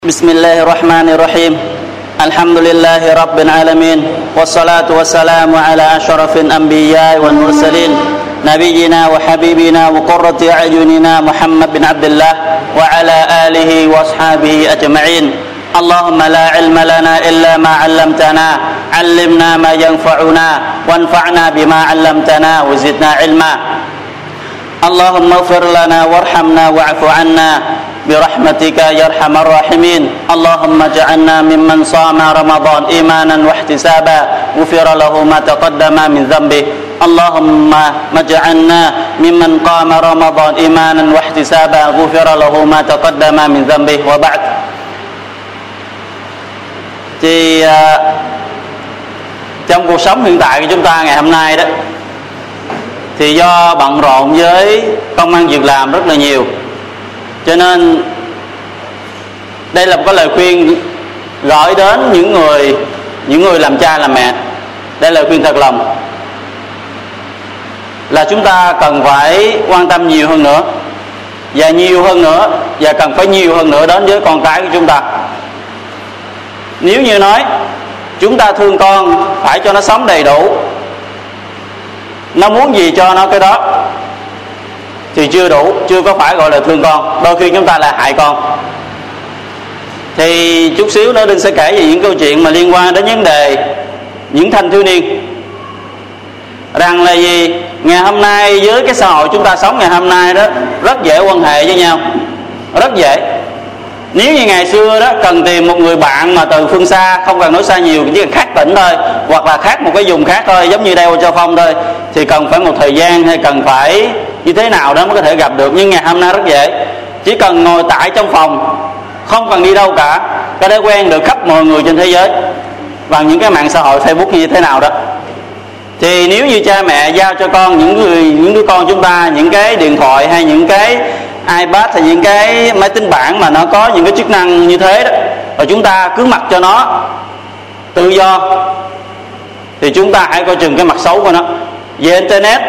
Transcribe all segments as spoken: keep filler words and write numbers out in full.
بسم الله الرحمن الرحيم الحمد لله رب العالمين والصلاة والسلام على أشرف الأنبياء والمرسلين نبينا وحبيبنا وقرة أعيننا محمد بن عبد الله وعلى آله وأصحابه أجمعين اللهم لا علم لنا إلا ما علمتنا علمنا ما ينفعنا وانفعنا بما علمتنا وزدنا علما اللهم اغفر لنا وارحمنا واعف عنا برحمتك يا ارحم الراحمين اللهم اجعلنا ممن صام رمضان ايمانا واحتسابا غفر له ما تقدم من ذنبه اللهم اجعلنا ممن قام رمضان ايمانا واحتسابا غفر له ما تقدم من ذنبه وبعد. Thì uh, trong cuộc sống hiện tại của chúng ta ngày hôm nay đó, thì do bận rộn với công ăn việc làm rất là nhiều, cho nên đây là một cái lời khuyên gửi đến những người những người làm cha làm mẹ. Đây là lời khuyên thật lòng, là chúng ta cần phải quan tâm nhiều hơn nữa, và nhiều hơn nữa, và cần phải nhiều hơn nữa đến với con cái của chúng ta. Nếu như nói chúng ta thương con, phải cho nó sống đầy đủ, nó muốn gì cho nó cái đó, thì chưa đủ, chưa có phải gọi là thương con. Đôi khi chúng ta là hại con. Thì chút xíu nữa Đinh sẽ kể về những câu chuyện mà liên quan đến vấn đề những thanh thiếu niên, rằng là gì, ngày hôm nay với cái xã hội chúng ta sống ngày hôm nay đó, rất dễ quan hệ với nhau, rất dễ. Nếu như ngày xưa đó cần tìm một người bạn mà từ phương xa, không cần nói xa nhiều, chỉ cần khác tỉnh thôi, hoặc là khác một cái vùng khác thôi, giống như đeo Châu Phong thôi, thì cần phải một thời gian hay cần phải như thế nào đó mới có thể gặp được. Nhưng ngày hôm nay rất dễ, chỉ cần ngồi tại trong phòng, không cần đi đâu cả, có thể quen được khắp mọi người trên thế giới bằng những cái mạng xã hội Facebook như thế nào đó. Thì nếu như cha mẹ giao cho con, những người những đứa con chúng ta, những cái điện thoại hay những cái iPad hay những cái máy tính bảng mà nó có những cái chức năng như thế đó, và chúng ta cứ mặc cho nó tự do, thì chúng ta hãy coi chừng cái mặt xấu của nó. Về internet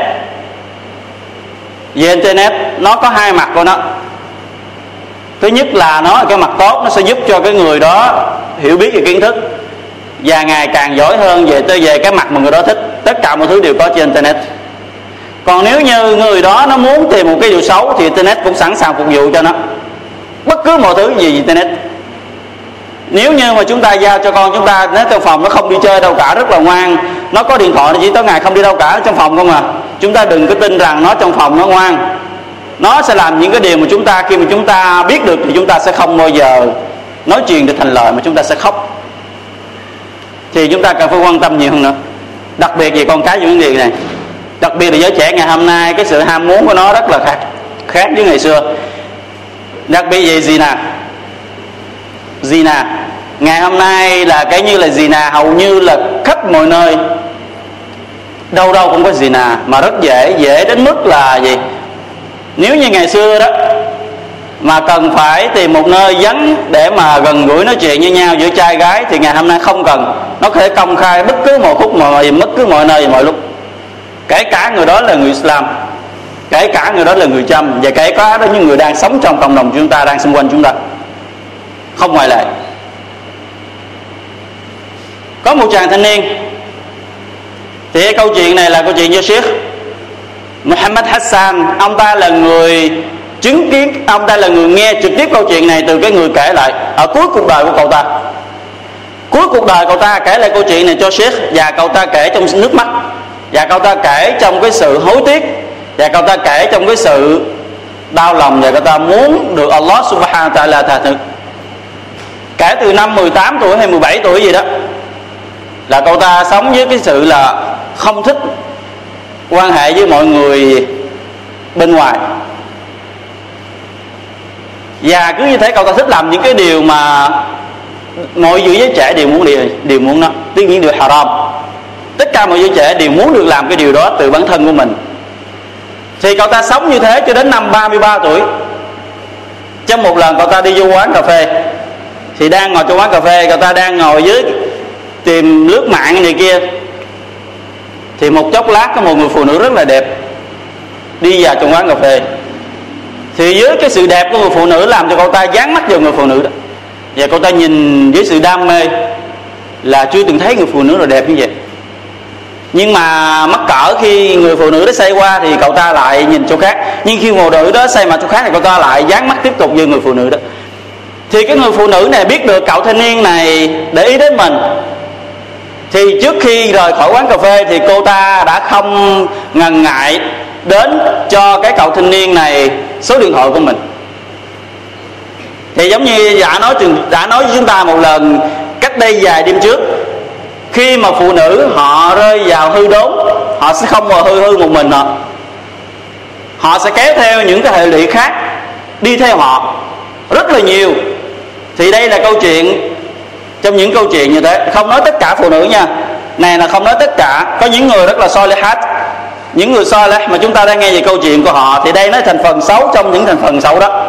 về internet nó có hai mặt của nó. Thứ nhất là nó cái mặt tốt, nó sẽ giúp cho cái người đó hiểu biết về kiến thức và ngày càng giỏi hơn về tới về cái mặt mà người đó thích. Tất cả mọi thứ đều có trên internet. Còn nếu như người đó nó muốn tìm một cái điều xấu, thì internet cũng sẵn sàng phục vụ cho nó bất cứ mọi thứ gì internet. Nếu như mà chúng ta giao cho con chúng ta, nếu trong phòng nó không đi chơi đâu cả, rất là ngoan, nó có điện thoại, nó chỉ tối ngày không đi đâu cả, trong phòng không à, chúng ta đừng có tin rằng nó trong phòng nó ngoan. Nó sẽ làm những cái điều mà chúng ta, khi mà chúng ta biết được, thì chúng ta sẽ không bao giờ nói chuyện được thành lời, mà chúng ta sẽ khóc. Thì chúng ta cần phải quan tâm nhiều hơn nữa, đặc biệt về con cái về vấn đề này. Đặc biệt là giới trẻ ngày hôm nay, cái sự ham muốn của nó rất là khác khác với ngày xưa. Đặc biệt về zina zina ngày hôm nay là cái như là zina hầu như là khắp mọi nơi, đâu đâu cũng có zina, mà rất dễ dễ đến mức là gì, nếu như ngày xưa đó mà cần phải tìm một nơi vắng để mà gần gũi nói chuyện với nhau giữa trai gái, thì ngày hôm nay không cần, nó có thể công khai bất cứ một khúc mọi bất cứ mọi nơi mọi lúc, kể cả người đó là người Islam, kể cả người đó là người Chăm, và kể cả đó những người đang sống trong cộng đồng chúng ta, đang xung quanh chúng ta, không ngoại lệ. Có một chàng thanh niên, thì cái câu chuyện này là câu chuyện do Sheikh Muhammad Hassan. Ông ta là người chứng kiến, ông ta là người nghe trực tiếp câu chuyện này từ cái người kể lại ở cuối cuộc đời của cậu ta. Cuối cuộc đời cậu ta kể lại câu chuyện này cho Sheikh, và cậu ta kể trong nước mắt, và cậu ta kể trong cái sự hối tiếc, và cậu ta kể trong cái sự đau lòng, và cậu ta muốn được Allah Subhanahu wa Ta'ala tha thứ. Kể từ năm mười tám tuổi hay mười bảy tuổi gì đó, là cậu ta sống với cái sự là không thích quan hệ với mọi người bên ngoài, và cứ như thế cậu ta thích làm những cái điều mà mọi giới trẻ đều muốn điều, đều muốn nó, tuy nhiên điều haram. Tất cả mọi giới trẻ đều muốn được làm cái điều đó từ bản thân của mình. Thì cậu ta sống như thế cho đến năm ba mươi ba tuổi. Trong một lần cậu ta đi vô quán cà phê, thì đang ngồi trong quán cà phê, cậu ta đang ngồi dưới tìm lướt mạng này kia, thì một chốc lát có một người phụ nữ rất là đẹp đi vào trong quán cà phê. Thì với cái sự đẹp của người phụ nữ làm cho cậu ta dán mắt vào người phụ nữ đó. Và cậu ta nhìn với sự đam mê là chưa từng thấy người phụ nữ nào đẹp như vậy. Nhưng mà mắc cỡ khi người phụ nữ đó xoay qua thì cậu ta lại nhìn chỗ khác. Nhưng khi phụ nữ đó xoay mặt chỗ khác thì cậu ta lại dán mắt tiếp tục với người phụ nữ đó. Thì cái người phụ nữ này biết được cậu thanh niên này để ý đến mình, thì trước khi rời khỏi quán cà phê thì cô ta đã không ngần ngại đến cho cái cậu thanh niên này số điện thoại của mình. Thì giống như đã nói đã nói với chúng ta một lần cách đây vài đêm trước, khi mà phụ nữ họ rơi vào hư đốn, họ sẽ không mà hư hư một mình họ, họ sẽ kéo theo những cái hệ lụy khác đi theo họ rất là nhiều. Thì đây là câu chuyện, trong những câu chuyện như thế, không nói tất cả phụ nữ nha, này là không nói tất cả, có những người rất là solihat, những người solih mà chúng ta đang nghe về câu chuyện của họ, thì đây nó thành phần xấu trong những thành phần xấu đó.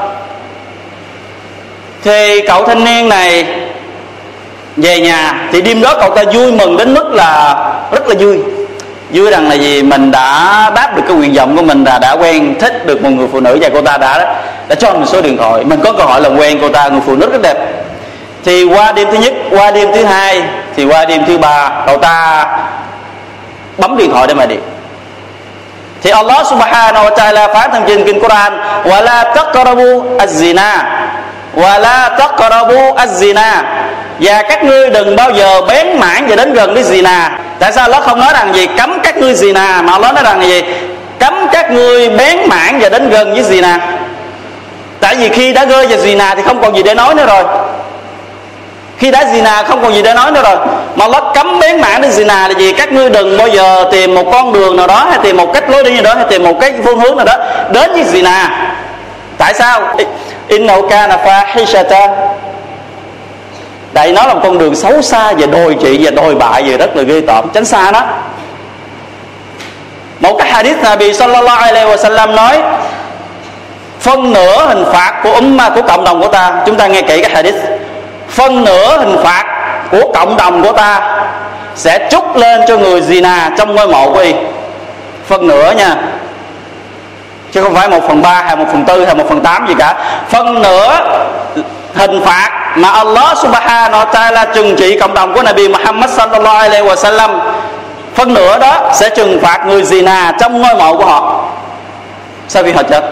Thì cậu thanh niên này về nhà thì đêm đó cậu ta vui mừng đến mức là rất là vui. Vui rằng là gì, mình đã đáp được cái nguyện vọng của mình, là đã quen thích được một người phụ nữ, và cô ta đã đã cho mình số điện thoại, mình có cơ hội làm quen cô ta, người phụ nữ rất đẹp. Thì qua đêm thứ nhất, qua đêm thứ hai, thì qua đêm thứ ba cậu ta bấm điện thoại để mà điện. Thì Allah subhanahu wa ta'ala phán trong trên kinh Quran: "Wa la taqrabu az-zina, wa la taqrabu az-zina", và các ngươi đừng bao giờ bén mảng và đến gần với zina. Tại sao Allah không nói rằng gì cấm các ngươi zina, mà Allah nói rằng là gì cấm các ngươi bén mảng và đến gần với zina? Tại vì khi đã rơi vào zina thì không còn gì để nói nữa rồi. Khi đã zina không còn gì để nói nữa rồi. Mà Allah cấm bén mảng đến zina là gì? Các ngươi đừng bao giờ tìm một con đường nào đó, hay tìm một cách lối đi nào đó, hay tìm một cái phương hướng nào đó đến với zina. Tại sao? Innahu kana fahishatan. Tại nó là một con đường xấu xa và đồi trụy và đồi bại và rất là ghê tởm, tránh xa nó. Một cái hadith Nabi sallallahu alaihi wasallam nói phân nửa hình phạt của umma, của cộng đồng của ta, chúng ta nghe kỹ cái hadith, phân nửa hình phạt của cộng đồng của ta sẽ trút lên cho người zina trong ngôi mộ của y. Phân nửa nha, chứ không phải một phần ba hay một phần tư hay một phần tám gì cả. Phân nửa hình phạt mà Allah subhanahu wa ta'ala trừng trị cộng đồng của Nabi Muhammad sallallahu alaihi wasallam, phân nửa đó sẽ trừng phạt người zina trong ngôi mộ của họ sau khi họ chết.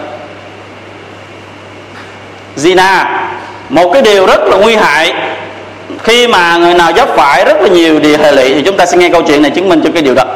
Zina, một cái điều rất là nguy hại, khi mà người nào vấp phải rất là nhiều điều hệ lụy, thì chúng ta sẽ nghe câu chuyện này chứng minh cho cái điều đó.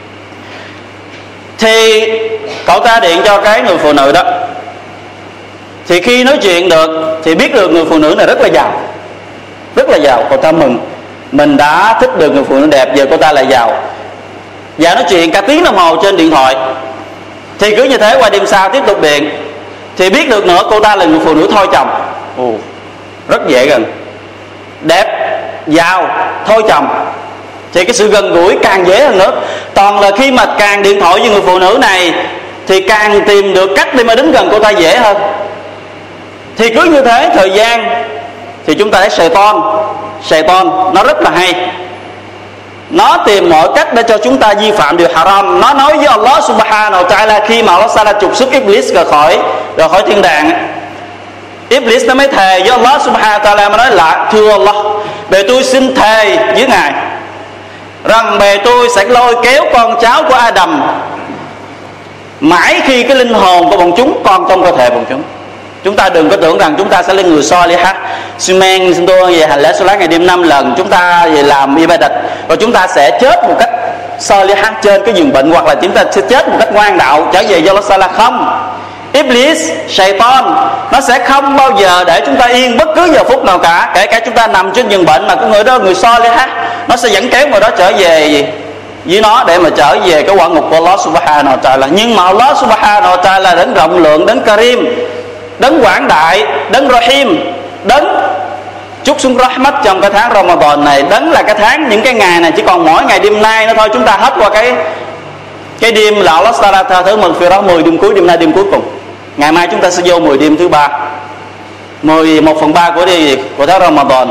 Thì cậu ta điện cho cái người phụ nữ đó, thì khi nói chuyện được thì biết được người phụ nữ này rất là giàu, rất là giàu. Cậu ta mừng, mình đã thích được người phụ nữ đẹp, giờ cô ta lại giàu. Và nói chuyện cả tiếng đồng hồ trên điện thoại. Thì cứ như thế qua đêm sau tiếp tục điện, thì biết được nữa cô ta là người phụ nữ thôi chồng. Ồ, rất dễ gần, đẹp, giàu, thôi chồng. Thì cái sự gần gũi càng dễ hơn nữa. Toàn là khi mà càng điện thoại với người phụ nữ này thì càng tìm được cách để mà đến gần cô ta dễ hơn. Thì cứ như thế thời gian, thì chúng ta thấy Satan, Satan nó rất là hay. Nó tìm mọi cách để cho chúng ta vi phạm điều haram. Nó nói với Allah subhanahu wa ta'ala khi mà Allah ta'ala trục xuất Iblis ra khỏi ra khỏi thiên đàng. Iblis nó mới thề với Allah subhanahu wa ta'ala, mà nói là thưa Allah, bề tôi xin thề với ngài rằng bề tôi sẽ lôi kéo con cháu của Adam mãi khi cái linh hồn của bọn chúng còn trong cơ thể bọn chúng. Chúng ta đừng có tưởng rằng chúng ta sẽ lên người Solihah, Sumen xin tôi về hành lễ Salat ngày đêm năm lần, chúng ta về làm ibadat, rồi chúng ta sẽ chết một cách Solihah trên cái giường bệnh, hoặc là chúng ta sẽ chết một cách ngoan đạo trở về do Allah Salat. Không, Iblis, Shaitan nó sẽ không bao giờ để chúng ta yên bất cứ giờ phút nào cả. Kể cả chúng ta nằm trên giường bệnh mà cái người đó người Solihah, nó sẽ dẫn kéo người đó trở về với nó để mà trở về cái quả ngục của Allah subhanahu wa ta'ala. Nhưng mà Allah subhanahu wa ta'ala đến rộng lượng, đến Karim, đấng quảng đại, đấng Rahim, đấng chúc xuống rahmat trong cái tháng Ramadan này, đấng là cái tháng những cái ngày này chỉ còn mỗi ngày đêm nay nữa thôi. Chúng ta hết qua cái cái đêm là Allah Taala tha thứ mừng phía đó mười đêm cuối, đêm nay đêm cuối cùng. Ngày mai chúng ta sẽ vô mười đêm thứ ba, mười một phần ba của đi của tháng Ramadan.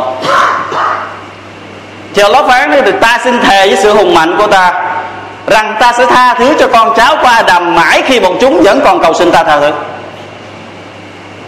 Thì Allah phán thì ta xin thề với sự hùng mạnh của ta rằng ta sẽ tha thứ cho con cháu của Adam mãi khi bọn chúng vẫn còn cầu xin ta tha thứ.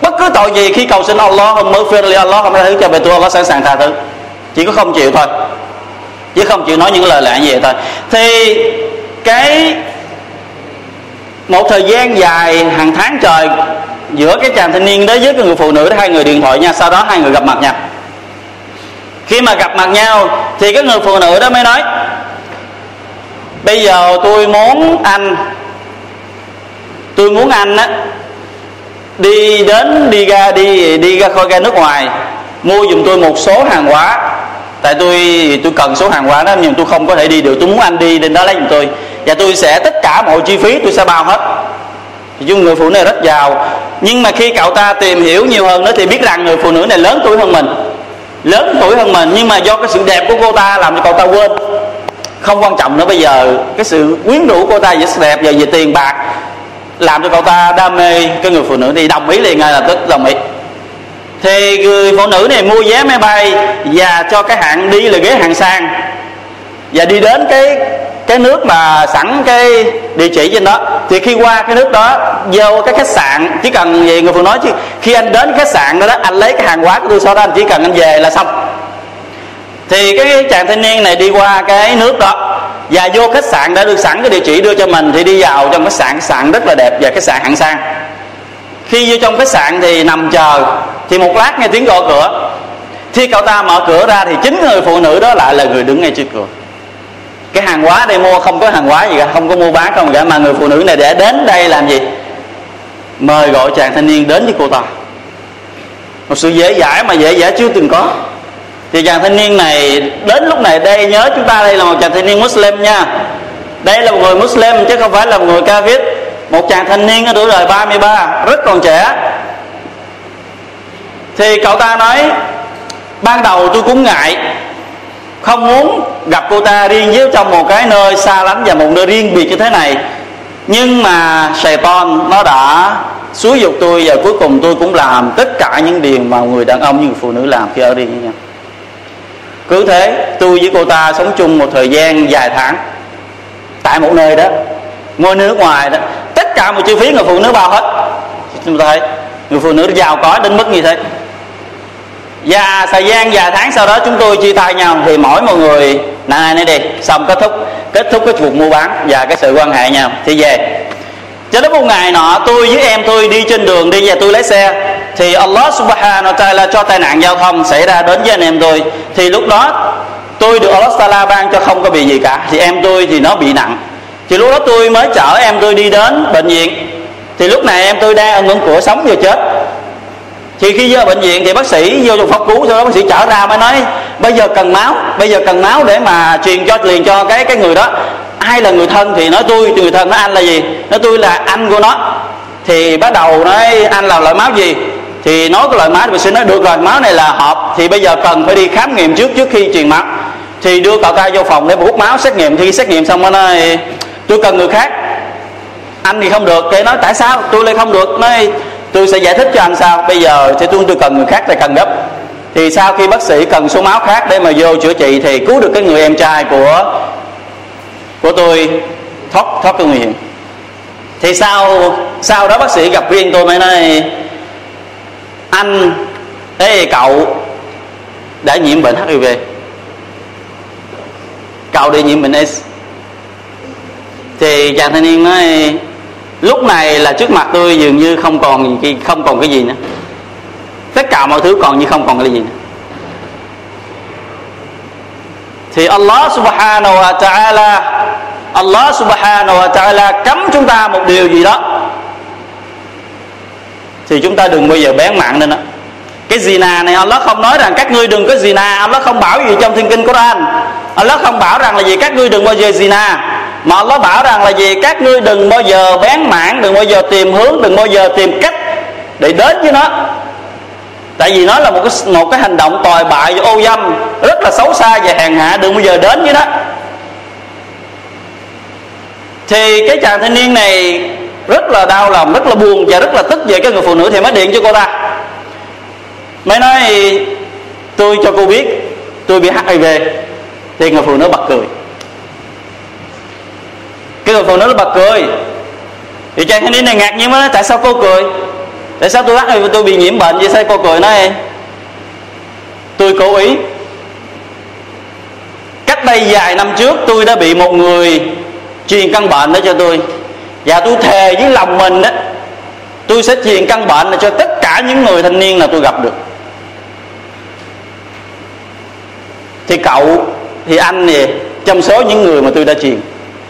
Bất cứ tội gì khi cầu xin Allah không mới phiền li Allah không tha thứ cho về tôi, Allah sẵn sàng tha thứ, chỉ có không chịu thôi, chứ không chịu nói những lời lẽ như vậy thôi. Thì cái một thời gian dài hàng tháng trời giữa cái chàng thanh niên đó với cái người phụ nữ đó, hai người điện thoại nha, sau đó hai người gặp mặt nhau. Khi mà gặp mặt nhau thì cái người phụ nữ đó mới nói: bây giờ tôi muốn anh tôi muốn anh á đi đến đi ra đi đi ra khỏi ra nước ngoài mua giùm tôi một số hàng hóa, tại tôi tôi cần số hàng hóa đó nhưng tôi không có thể đi được, tôi muốn anh đi đến đó lấy giùm tôi và tôi sẽ tất cả mọi chi phí tôi sẽ bao hết. Thì chung người phụ nữ này rất giàu, nhưng mà khi cậu ta tìm hiểu nhiều hơn nữa thì biết rằng người phụ nữ này lớn tuổi hơn mình, lớn tuổi hơn mình nhưng mà do cái sự đẹp của cô ta làm cho cậu ta quên, không quan trọng nữa. Bây giờ cái sự quyến rũ cô ta về sự đẹp và về tiền bạc làm cho cậu ta đam mê cái người phụ nữ thì đồng ý liền, ngay là tức đồng ý. Thì người phụ nữ này mua vé máy bay và cho cái hạng đi là ghế hạng sang, và đi đến cái cái nước mà sẵn cái địa chỉ trên đó. Thì khi qua cái nước đó vô cái khách sạn, chỉ cần gì người phụ nói chứ khi anh đến khách sạn đó, đó anh lấy cái hàng hóa của tôi, sau đó anh chỉ cần anh về là xong. Thì cái chàng thanh niên này đi qua cái nước đó và vô khách sạn đã được sẵn cái địa chỉ đưa cho mình, thì đi vào trong khách sạn, khách sạn rất là đẹp và khách sạn hạng sang. Khi vô trong khách sạn thì nằm chờ, thì một lát nghe tiếng gõ cửa. Khi cậu ta mở cửa ra thì chính người phụ nữ đó lại là người đứng ngay trước cửa. Cái hàng hóa đây mua không có hàng hóa gì cả, không có mua bán không cả, mà người phụ nữ này để đến đây làm gì? Mời gọi chàng thanh niên đến với cô ta. Một sự dễ dãi mà dễ dãi chưa từng có. Thì chàng thanh niên này đến lúc này đây, nhớ chúng ta đây là một chàng thanh niên Muslim nha, đây là một người Muslim chứ không phải là một người Kafir. Một chàng thanh niên ở tuổi đời ba mươi ba, rất còn trẻ. Thì cậu ta nói: ban đầu tôi cũng ngại, không muốn gặp cô ta riêng với trong một cái nơi xa lánh và một nơi riêng biệt như thế này, nhưng mà Satan nó đã xúi dục tôi và cuối cùng tôi cũng làm tất cả những điều mà người đàn ông như người phụ nữ làm khi ở riêng với nhau. Cứ thế tôi với cô ta sống chung một thời gian dài tháng tại một nơi đó, ngôi nước ngoài đó, tất cả một chi phí người phụ nữ bao hết. Chúng ta thấy người phụ nữ giàu có đến mức như thế. Và thời gian vài tháng sau đó chúng tôi chia tay nhau, thì mỗi một người này này đi, xong kết thúc kết thúc cái cuộc mua bán và cái sự quan hệ nhau thì về. Cho đến một ngày nọ, tôi với em tôi đi trên đường đi và tôi lái xe, thì Allah subhanahu wa ta'ala cho tai nạn giao thông xảy ra đến với anh em tôi. Thì lúc đó tôi được Allah ta'ala ban cho không có bị gì cả, thì em tôi thì nó bị nặng. Thì lúc đó tôi mới chở em tôi đi đến bệnh viện. Thì lúc này em tôi đang ở ngưỡng cửa sống vừa chết. Thì khi vô bệnh viện thì bác sĩ vô trong phòng cứu, sau đó bác sĩ trở ra mới nói bây giờ cần máu, bây giờ cần máu để mà truyền cho liền cho cái cái người đó. Ai là người thân thì nói tôi, người thân nói anh là gì, nói tôi là anh của nó. Thì bắt đầu nói anh là loại máu gì, thì nói cái loại máu thì bác sĩ nói được rồi, máu này là hợp, thì bây giờ cần phải đi khám nghiệm trước trước khi truyền máu. Thì đưa cậu ta vô phòng để mà hút máu xét nghiệm. Thì xét nghiệm xong nó nói tôi cần người khác, anh thì không được. Thì nói tại sao tôi lại không được, nói tôi sẽ giải thích cho anh sao. Bây giờ thì tôi tôi cần người khác, thì cần gấp. Thì sau khi bác sĩ cần số máu khác để mà vô chữa trị thì cứu được cái người em trai của của tôi thoát thoát cái nguy hiểm. Thì sau sau đó bác sĩ gặp riêng tôi mới nói anh thế cậu đã nhiễm bệnh hát i vê, cậu đi nhiễm bệnh AIDS. Thì chàng thanh niên nói lúc này là trước mặt tôi dường như không còn không còn cái gì nữa, tất cả mọi thứ còn như không còn cái gì nữa. Thì Allah subhanahu wa ta'ala Allah subhanahu wa ta'ala cấm chúng ta một điều gì đó thì chúng ta đừng bao giờ bén mảng lên đó. Cái zina này Allah không nói rằng các ngươi đừng có zina, Allah không bảo gì trong thiên kinh Quran. Allah không bảo rằng là gì các ngươi đừng bao giờ zina, mà Allah bảo rằng là gì các ngươi đừng bao giờ bén mảng, đừng bao giờ tìm hướng, đừng bao giờ tìm cách để đến với nó. Tại vì nó là một cái một cái hành động tồi bại và ô dâm, rất là xấu xa và hèn hạ, đừng bao giờ đến với nó. Thì cái chàng thanh niên này rất là đau lòng, rất là buồn và rất là tức về cái người phụ nữ, thì mới điện cho cô ta, mới nói tôi cho cô biết tôi bị hát i vê. Thì người phụ nữ bật cười. Cái người phụ nữ nó bật cười. Thì chàng thanh niên này ngạc nhiên mới nói tại sao cô cười. Tại sao tôi hát tôi bị nhiễm bệnh vậy? Sao cô cười nói tôi cố ý. Cách đây vài năm trước tôi đã bị một người truyền căn bệnh đó cho tôi, và tôi thề với lòng mình đó, tôi sẽ truyền căn bệnh này cho tất cả những người thanh niên nào tôi gặp được. Thì cậu, thì anh nè, trong số những người mà tôi đã truyền.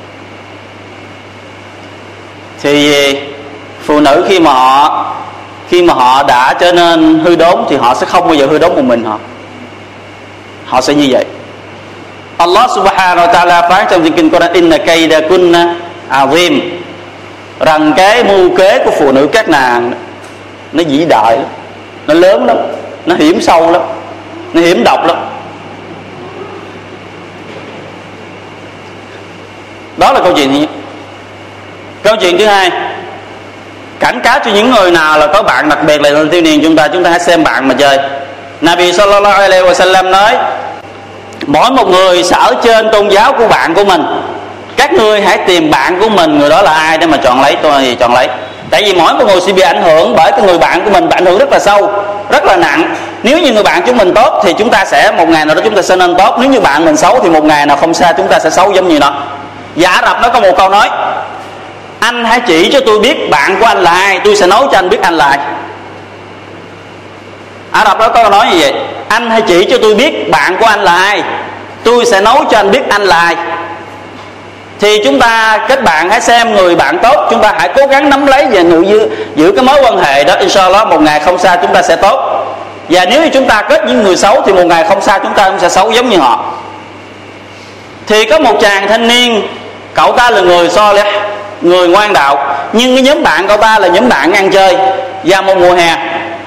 Thì phụ nữ khi mà họ khi mà họ đã trở nên hư đốn thì họ sẽ không bao giờ hư đốn một mình họ. Họ sẽ như vậy. Allah subhanahu wa ta'ala phán trong kinh Quran: Inna kayda kunna azim, rằng cái mưu kế của phụ nữ các nàng nó vĩ đại lắm, nó lớn lắm, nó hiểm sâu lắm, nó hiểm độc lắm. Đó là câu chuyện thứ nhất. Câu chuyện thứ hai, cảnh cáo cho những người nào là có bạn, đặc biệt là thanh thiếu niên chúng ta, chúng ta hãy xem bạn mà chơi. Nabi sallallahu alaihi wasallam nói: mỗi một người sẽ ở trên tôn giáo của bạn của mình. Các ngươi hãy tìm bạn của mình, người đó là ai để mà chọn lấy. Tôi thì chọn lấy. Tại vì mỗi một người sẽ bị ảnh hưởng bởi cái người bạn của mình, ảnh hưởng rất là sâu, rất là nặng. Nếu như người bạn chúng mình tốt thì chúng ta sẽ một ngày nào đó chúng ta sẽ nên tốt. Nếu như bạn mình xấu thì một ngày nào không xa chúng ta sẽ xấu giống như nó. Và Ả Rập nó có một câu nói: anh hãy chỉ cho tôi biết bạn của anh là ai, tôi sẽ nói cho anh biết anh là ai. Ả Rập nó có câu nói như vậy: anh hãy chỉ cho tôi biết bạn của anh là ai, tôi sẽ nói cho anh biết anh là ai. Thì chúng ta kết bạn hãy xem người bạn tốt, chúng ta hãy cố gắng nắm lấy và giữ, giữ cái mối quan hệ đó. Inshallah một ngày không xa chúng ta sẽ tốt. Và nếu như chúng ta kết những người xấu thì một ngày không xa chúng ta cũng sẽ xấu giống như họ. Thì có một chàng thanh niên, cậu ta là người Saleh, người ngoan đạo, nhưng cái nhóm bạn cậu ta là nhóm bạn ăn chơi. Vào một mùa hè,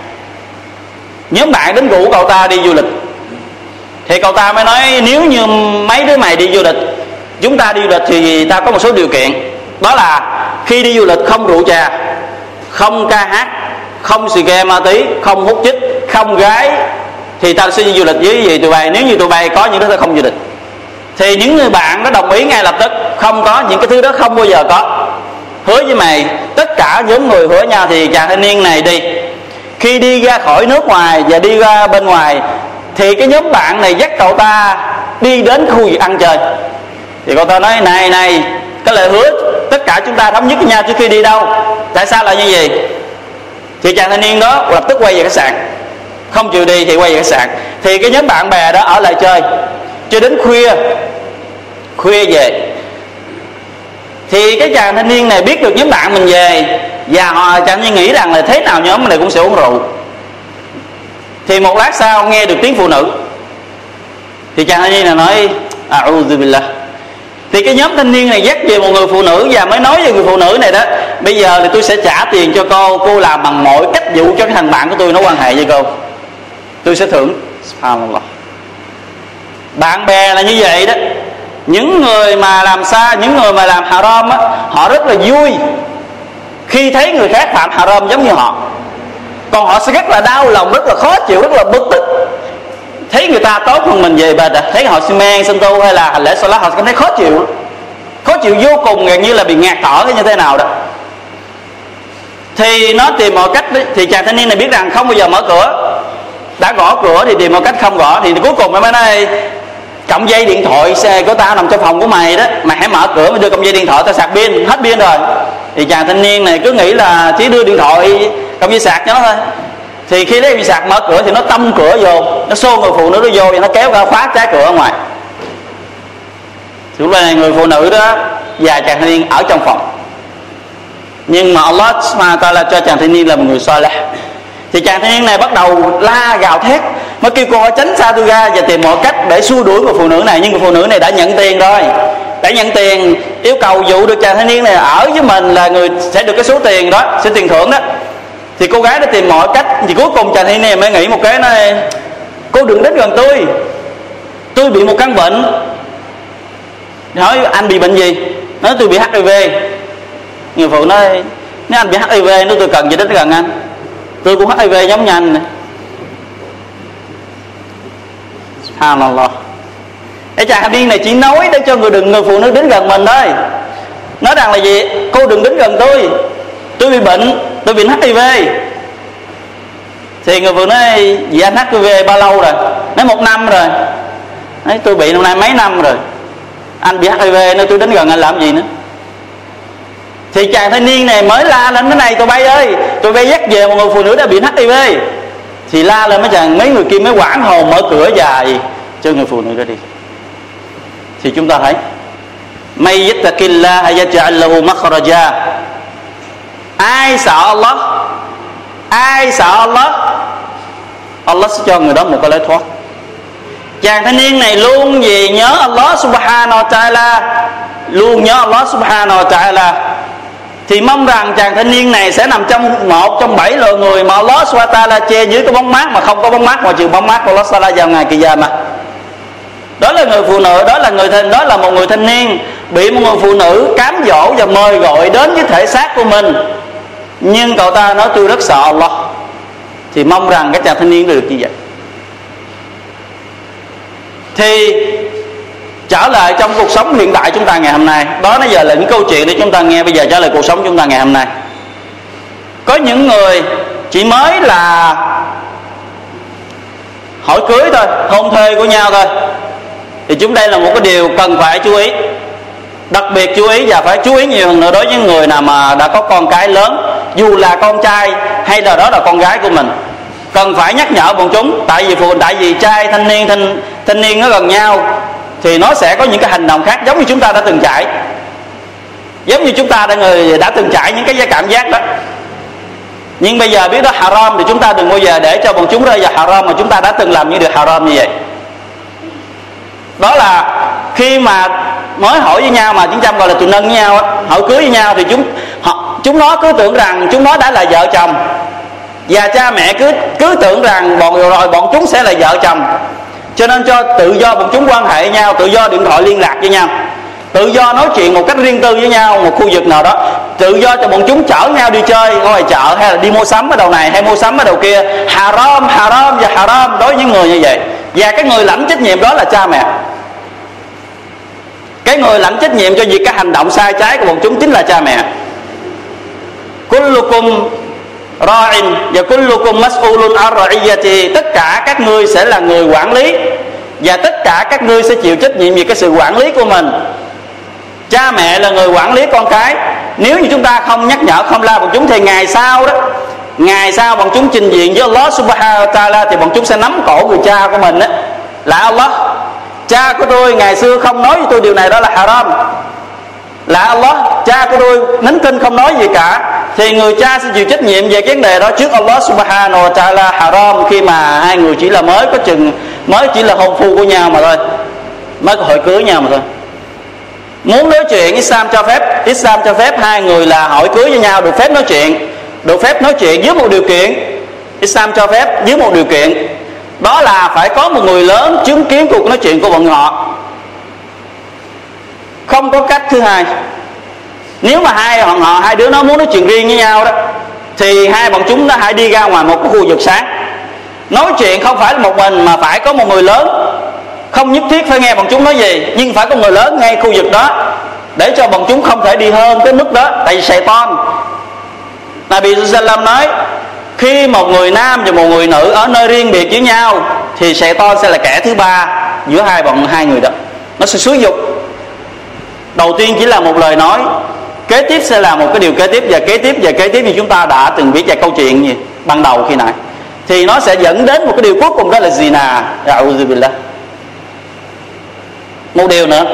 nhóm bạn đến rủ cậu ta đi du lịch. Thì cậu ta mới nói: nếu như mấy đứa mày đi du lịch, chúng ta đi du lịch thì ta có một số điều kiện. Đó là khi đi du lịch không rượu chè, không ca hát, không xì ke ma tí, không hút chích, không gái, thì ta sẽ đi du lịch với gì tụi bay. Nếu như tụi bay có những thứ đó không du lịch. Thì những người bạn nó đồng ý ngay lập tức: không có, những cái thứ đó không bao giờ có. Hứa với mày. Tất cả nhóm người hứa nhau. Thì chàng thanh niên này đi. Khi đi ra khỏi nước ngoài và đi ra bên ngoài thì cái nhóm bạn này dắt cậu ta đi đến khu vực ăn chơi. Thì cậu ta nói: này này, cái lời hứa tất cả chúng ta thống nhất với nhau trước khi đi đâu. Tại sao lại như vậy? Thì chàng thanh niên đó lập tức quay về khách sạn, không chịu đi thì quay về khách sạn. Thì cái nhóm bạn bè đó ở lại chơi cho đến khuya. Khuya về thì cái chàng thanh niên này biết được nhóm bạn mình về, và họ chàng thanh niên nghĩ rằng là thế nào nhóm này cũng sẽ uống rượu. Thì một lát sau nghe được tiếng phụ nữ. Thì chàng thanh niên này nói: a'udhu billah. Thì cái nhóm thanh niên này dắt về một người phụ nữ và mới nói với người phụ nữ này đó: bây giờ thì tôi sẽ trả tiền cho cô, cô làm bằng mọi cách dụ cho cái thằng bạn của tôi nó quan hệ với cô, tôi sẽ thưởng. Subhanallah. Bạn bè là như vậy đó. Những người mà làm xa, những người mà làm haram á, họ rất là vui khi thấy người khác phạm haram giống như họ. Còn họ sẽ rất là đau lòng, rất là khó chịu, rất là bực tức thấy người ta tốt hơn mình về bệt, thấy họ xi men xinh tu hay là hành lễ salat, họ sẽ cảm thấy khó chịu, khó chịu vô cùng, gần như là bị ngạt thở hay như thế nào đó. Thì nó tìm mọi cách. Thì chàng thanh niên này biết rằng không bao giờ mở cửa, đã gõ cửa thì tìm mọi cách không gõ. Thì cuối cùng mới nói: cọng dây điện thoại xe của tao nằm trong phòng của mày đó, mày hãy mở cửa, mày đưa cọng dây điện thoại tao sạc pin, hết pin rồi. Thì chàng thanh niên này cứ nghĩ là chỉ đưa điện thoại cọng dây sạc cho nó thôi. Thì khi lấy dây sạc mở cửa thì nó tông cửa vô, nó xô người phụ nữ nó vô và nó kéo ra khóa trái cửa ở ngoài. Thì lúc này người phụ nữ đó và chàng thanh niên ở trong phòng. Nhưng mà Allah subhanahu wa ta'ala cho chàng thanh niên là một người Saleh. Thì chàng thanh niên này bắt đầu la gào thét, mới kêu cô tránh xa tôi ra và tìm mọi cách để xua đuổi người phụ nữ này. Nhưng người phụ nữ này đã nhận tiền rồi, đã nhận tiền, yêu cầu dụ được chàng thanh niên này ở với mình là người sẽ được cái số tiền đó, sẽ tiền thưởng đó. Thì cô gái đã tìm mọi cách. Thì cuối cùng chàng thanh niên này mới nghĩ một cái này: cô đừng đến gần tôi, tôi bị một căn bệnh. Hỏi anh bị bệnh gì? Nói tôi bị hát i vê. Người phụ nói: nếu anh bị hát i vê, nếu tôi cần gì đến gần anh, tôi cũng hát i vê giống như anh này. Subhanallah. Cái chàng thanh niên này chỉ nói để cho người đừng người phụ nữ đến gần mình thôi. Nói rằng là gì? Cô đừng đến gần tôi, tôi bị bệnh, tôi bị hát i vê. Thì người phụ nói vì anh hát i vê bao lâu rồi? Nói một năm rồi. Nói tôi bị năm nay mấy năm rồi. Anh bị hát i vê nên tôi đến gần anh làm gì nữa. Thì chàng thanh niên này mới la lên cái này: tụi bay ơi, tụi bay dắt về một người phụ nữ đã bị hát i vê. Thì la lên mấy chàng, mấy người kia mới hoảng hồn mở cửa dài cho người phụ nữ đó đi. Thì chúng ta thấy may yattaqillaha yaj'al lahu makhraja. Ai sợ Allah, ai sợ Allah, Allah sẽ cho người đó một cái lối thoát. Chàng thanh niên này luôn về nhớ Allah subhanahu wa ta'ala, luôn nhớ Allah subhanahu wa ta'ala. Thì mong rằng chàng thanh niên này sẽ nằm trong một trong bảy loại người mà Allah subhanahu wa ta'ala che dưới cái bóng mát, mà không có bóng mát ngoài trừ bóng mát của Allah subhanahu wa ta'ala vào ngày kỳ gia mà. Đó là người phụ nữ, đó là người thanh, đó là một người thanh niên bị một người phụ nữ cám dỗ và mời gọi đến với thể xác của mình, nhưng cậu ta nói tôi rất sợ Allah. Thì mong rằng cái chàng thanh niên được như vậy. Thì trở lại trong cuộc sống hiện đại chúng ta ngày hôm nay, đó bây giờ là những câu chuyện để chúng ta nghe. Bây giờ trở lại cuộc sống chúng ta ngày hôm nay. Có những người chỉ mới là hỏi cưới thôi, hôn thê của nhau thôi, thì chúng đây là một cái điều cần phải chú ý, đặc biệt chú ý và phải chú ý nhiều hơn nữa đối với người nào mà đã có con cái lớn, dù là con trai hay là đó là con gái của mình. Cần phải nhắc nhở bọn chúng, tại vì phụ tại vì trai thanh niên thanh thanh niên nó gần nhau thì nó sẽ có những cái hành động khác, giống như chúng ta đã từng trải, giống như chúng ta đã người đã từng trải những cái cảm giác đó. Nhưng bây giờ biết đó haram thì chúng ta đừng bao giờ để cho bọn chúng rơi vào haram mà chúng ta đã từng làm những điều haram như vậy. Đó là khi mà mới hỏi với nhau, mà chúng ta gọi là tụi nâng với nhau á, hỏi cưới với nhau, thì chúng họ, chúng nó cứ tưởng rằng chúng nó đã là vợ chồng, và cha mẹ cứ cứ tưởng rằng bọn rồi bọn chúng sẽ là vợ chồng, cho nên cho tự do bọn chúng quan hệ với nhau, tự do điện thoại liên lạc với nhau, tự do nói chuyện một cách riêng tư với nhau một khu vực nào đó, tự do cho bọn chúng chở nhau đi chơi ngoài chợ hay là đi mua sắm ở đầu này hay mua sắm ở đầu kia. Haram, haram và haram đối với những người như vậy. Và cái người lãnh trách nhiệm đó là cha mẹ. Cái người lãnh trách nhiệm cho việc cái hành động sai trái của bọn chúng chính là cha mẹ. Kullukum ra'in và kullukum mas'ulun an ra'iyati. Tất cả các ngươi sẽ là người quản lý, và tất cả các ngươi sẽ chịu trách nhiệm về cái sự quản lý của mình. Cha mẹ là người quản lý con cái. Nếu như chúng ta không nhắc nhở, không la bọn chúng, thì ngày sau đó, ngày sau bọn chúng trình diện với Allah subhanahu wa ta'ala, thì bọn chúng sẽ nắm cổ người cha của mình đó, là Allah, cha của tôi ngày xưa không nói với tôi điều này, đó là haram. Là Allah, cha của tôi nín thinh không nói gì cả, thì người cha sẽ chịu trách nhiệm về cái vấn đề đó trước Allah subhanahu wa ta'ala. Haram khi mà hai người chỉ là mới có chừng mới chỉ là hôn phu của nhau mà thôi, mới có hội cưới nhau mà thôi. Muốn nói chuyện, Islam cho phép, Islam cho phép hai người là hỏi cưới với nhau, được phép nói chuyện, được phép nói chuyện dưới một điều kiện. Islam cho phép dưới một điều kiện, đó là phải có một người lớn chứng kiến cuộc nói chuyện của bọn họ. Không có cách thứ hai. Nếu mà hai họ, họ hai đứa nó muốn nói chuyện riêng với nhau đó, thì hai bọn chúng nó hãy đi ra ngoài một cái khu vực sáng, nói chuyện không phải là một mình mà phải có một người lớn. Không nhất thiết phải nghe bọn chúng nói gì, nhưng phải có người lớn ngay khu vực đó, để cho bọn chúng không thể đi hơn cái mức đó. Tại vì Satan, Nabi Sallam nói, khi một người nam và một người nữ ở nơi riêng biệt với nhau, thì Satan sẽ là kẻ thứ ba giữa hai bọn hai người đó. Nó sẽ xúi dục. Đầu tiên chỉ là một lời nói, kế tiếp sẽ là một cái điều kế tiếp, và kế tiếp và kế tiếp như chúng ta đã từng biết vài câu chuyện gì ban đầu khi nãy, thì nó sẽ dẫn đến một cái điều cuối cùng, đó là zina. A'udhu billah. Một điều nữa,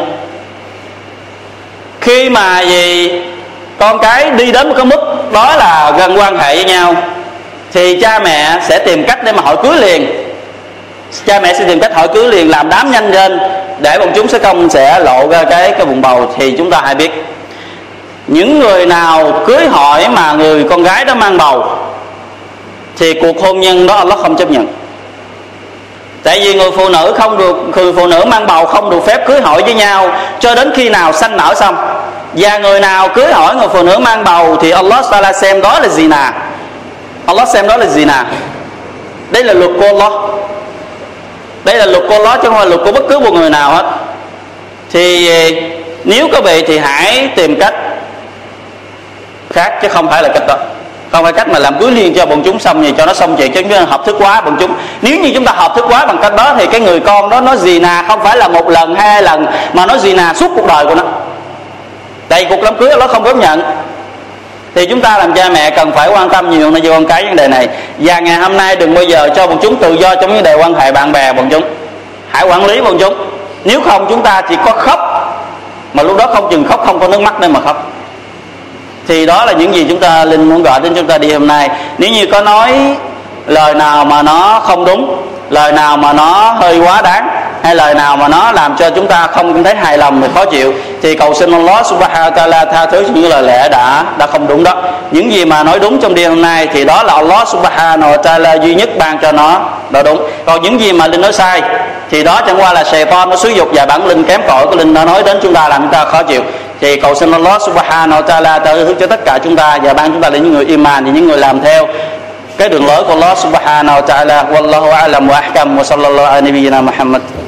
khi mà gì con cái đi đến một cái mức đó là gần quan hệ với nhau, thì cha mẹ sẽ tìm cách để mà hỏi cưới liền. Cha mẹ sẽ tìm cách hỏi cưới liền, làm đám nhanh lên để bọn chúng sẽ không sẽ lộ ra cái cái bụng bầu. Thì chúng ta hãy biết, những người nào cưới hỏi mà người con gái đó mang bầu, thì cuộc hôn nhân đó Allah không chấp nhận. Tại vì người phụ nữ không được, người phụ nữ mang bầu không được phép cưới hỏi với nhau cho đến khi nào sanh nở xong. Và người nào cưới hỏi người phụ nữ mang bầu thì Allah Ta'ala xem đó là zina. Allah xem đó là zina. Đây là luật của Allah. Đây là luật của Allah chứ không phải luật của bất cứ một người nào hết. Thì nếu có bị thì hãy tìm cách khác chứ không phải là cách đó. Không phải cách mà làm cưới liên cho bọn chúng xong rồi cho nó xong chuyện, chứ hợp thức quá bọn chúng. Nếu như chúng ta hợp thức quá bằng cách đó thì cái người con đó nó zina không phải là một lần hai lần, mà nó zina suốt cuộc đời của nó. Tại cuộc đám cưới nó không chấp nhận. Thì chúng ta làm cha mẹ cần phải quan tâm nhiều về con cái vấn đề này. Và ngày hôm nay đừng bao giờ cho bọn chúng tự do trong vấn đề quan hệ bạn bè bọn chúng. Hãy quản lý bọn chúng. Nếu không chúng ta chỉ có khóc, mà lúc đó không chừng khóc không có nước mắt nên mà khóc. Thì đó là những gì chúng ta Linh muốn gọi đến chúng ta đi hôm nay. Nếu như có nói lời nào mà nó không đúng, lời nào mà nó hơi quá đáng, hay lời nào mà nó làm cho chúng ta không thấy hài lòng và khó chịu, thì cầu xin Allah subhanahu wa ta'ala tha thứ cho những lời lẽ đã đã không đúng đó. Những gì mà nói đúng trong đêm hôm nay thì đó là Allah subhanahu wa ta'ala duy nhất ban cho nó đó đúng. Còn những gì mà Linh nói sai thì đó chẳng qua là Satan nó xúi dục và bản linh kém cỏi của Linh nó nói đến chúng ta làm chúng ta khó chịu. Thì cầu xin Allah subhanahu wa ta'ala tha thứ cho tất cả chúng ta và ban chúng ta là những người iman, và những người làm theo cái đường lối của Allah subhanahu wa ta'ala. Wallahu a'lam wa ahkam, wa sallallahu ala nabiyyina Muhammad.